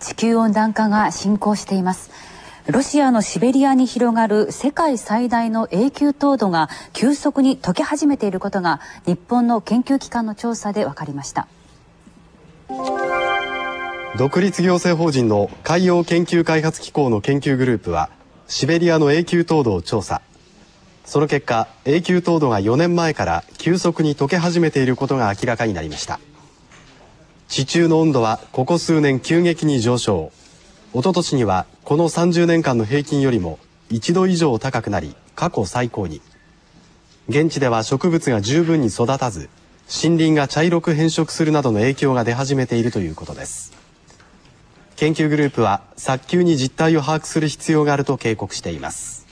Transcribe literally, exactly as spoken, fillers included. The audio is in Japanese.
地球温暖化が進行しています。ロシアのシベリアに広がる世界最大の永久凍土が急速に溶け始めていることが日本の研究機関の調査で分かりました。 独立行政法人の海洋研究開発機構の研究グループはシベリアの永久凍土を調査。その結果、永久凍土がよねんまえから急速に溶け始めていることが明らかになりました。地中の温度はここ数年急激に上昇。おととしにはこのさんじゅうねんかんの平均よりもいちど以上高くなり、過去最高に。現地では植物が十分に育たず、森林が茶色く変色するなどの影響が出始めているということです。研究グループは早急に実態を把握する必要があると警告しています。